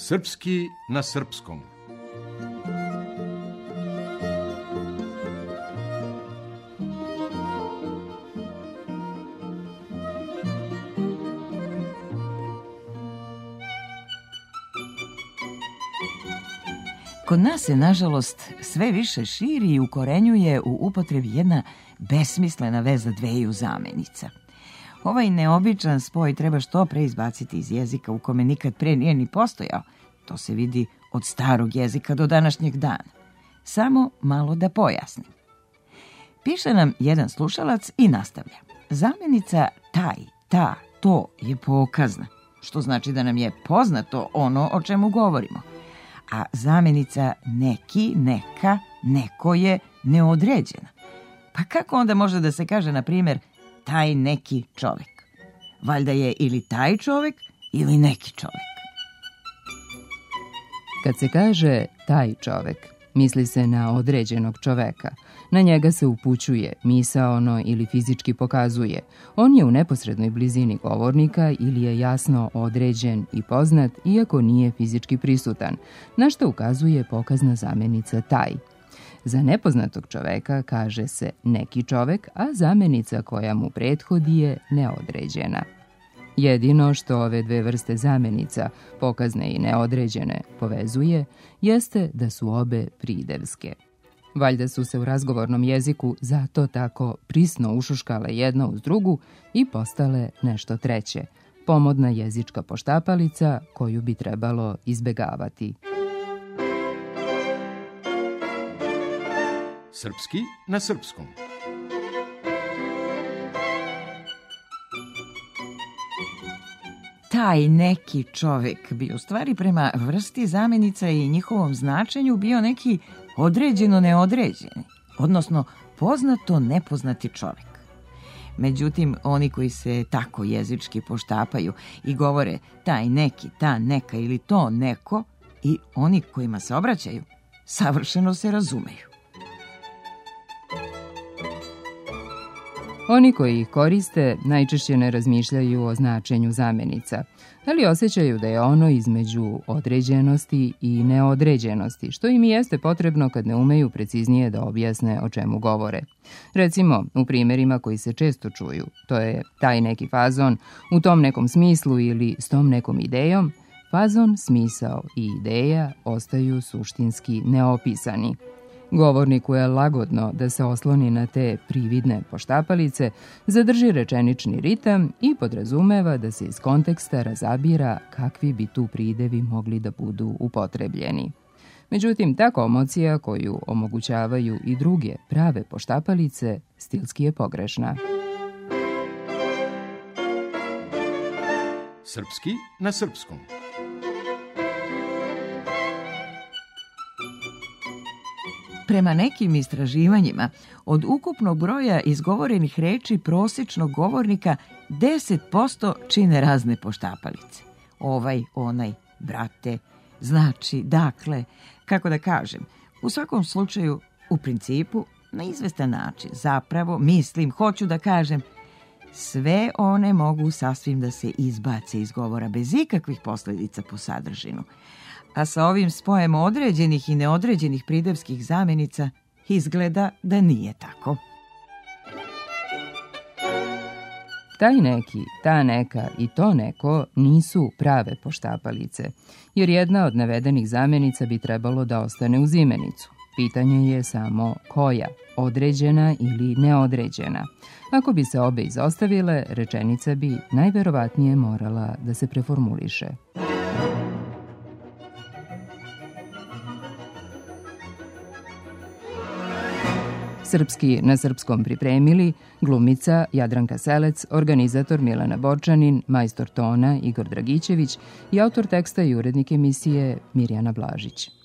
Srpski na srpskom. Kod nas se, nažalost, sve više širi i ukorenjuje u upotrebi jedna besmislena veza dveju zamenica. Ovaj neobičan spoj treba što pre izbaciti iz jezika u kome nikad pre nije ni postojao. To se vidi od starog jezika do današnjeg dana. Samo malo da pojasnim. Piše nam jedan slušalac i nastavlja. Zamenica taj, ta, to je pokazna, što znači da nam je poznato ono o čemu govorimo. A zamenica neki, neka, neko je neodređena. Pa kako onda može da se kaže, na primjer, taj neki čovjek? Valjda je ili taj čovjek ili neki čovjek. Kad se kaže taj čovjek, misli se na određenog čoveka. Na njega se upućuje, misaono ili fizički pokazuje. On je u neposrednoj blizini govornika ili je jasno određen i poznat, iako nije fizički prisutan, na što ukazuje pokazna zamenica taj. Za nepoznatog čoveka kaže se neki čovek, a zamenica koja mu prethodi je neodređena. Jedino što ove dve vrste zamenica, pokazne i neodređene, povezuje, jeste da su obe pridevske. Valjda su se u razgovornom jeziku zato tako prisno ušuškale jedna uz drugu i postale nešto treće, pomodna jezička poštapalica koju bi trebalo izbegavati. Srpski na srpskom. Taj neki čovjek bi u stvari prema vrsti zamenica i njihovom značenju bio neki određeno neodređeni, odnosno poznato nepoznati čovjek. Međutim, oni koji se tako jezički poštapaju i govore taj neki, ta neka ili to neko, i oni kojima se obraćaju, savršeno se razumeju. Oni koji ih koriste najčešće ne razmišljaju o značenju zamenica, ali osjećaju da je ono između određenosti i neodređenosti, što im i jeste potrebno kad ne umeju preciznije da objasne o čemu govore. Recimo, u primjerima koji se često čuju, to je taj neki fazon, u tom nekom smislu ili s tom nekom idejom, fazon, smisao i ideja ostaju suštinski neopisani. Govorniku je lagodno da se osloni na te prividne poštapalice, zadrži rečenični ritam i podrazumeva da se iz konteksta razabira kakvi bi tu pridevi mogli da budu upotrebljeni. Međutim, ta komocija koju omogućavaju i druge prave poštapalice stilski je pogrešna. Srpski na srpskom. Prema nekim istraživanjima, od ukupnog broja izgovorenih reči prosječnog govornika 10% čine razne poštapalice. Ovaj, onaj, brate, znači, dakle, kako da kažem, u svakom slučaju, u principu, na izvestan način, zapravo, mislim, hoću da kažem, sve one mogu sasvim da se izbace iz govora bez ikakvih posljedica po sadržinu. A sa ovim spojem određenih i neodređenih pridevskih zamenica izgleda da nije tako. Taj neki, ta neka i to neko nisu prave poštapalice, jer jedna od navedenih zamenica bi trebalo da ostane uz imenicu. Pitanje je samo koja, određena ili neodređena. Ako bi se obe izostavile, rečenica bi najverovatnije morala da se preformuliše. Srpski na srpskom pripremili glumica Jadranka Selec, organizator Milana Borčanin, majstor tona Igor Dragićević i autor teksta i urednik emisije Mirjana Blažić.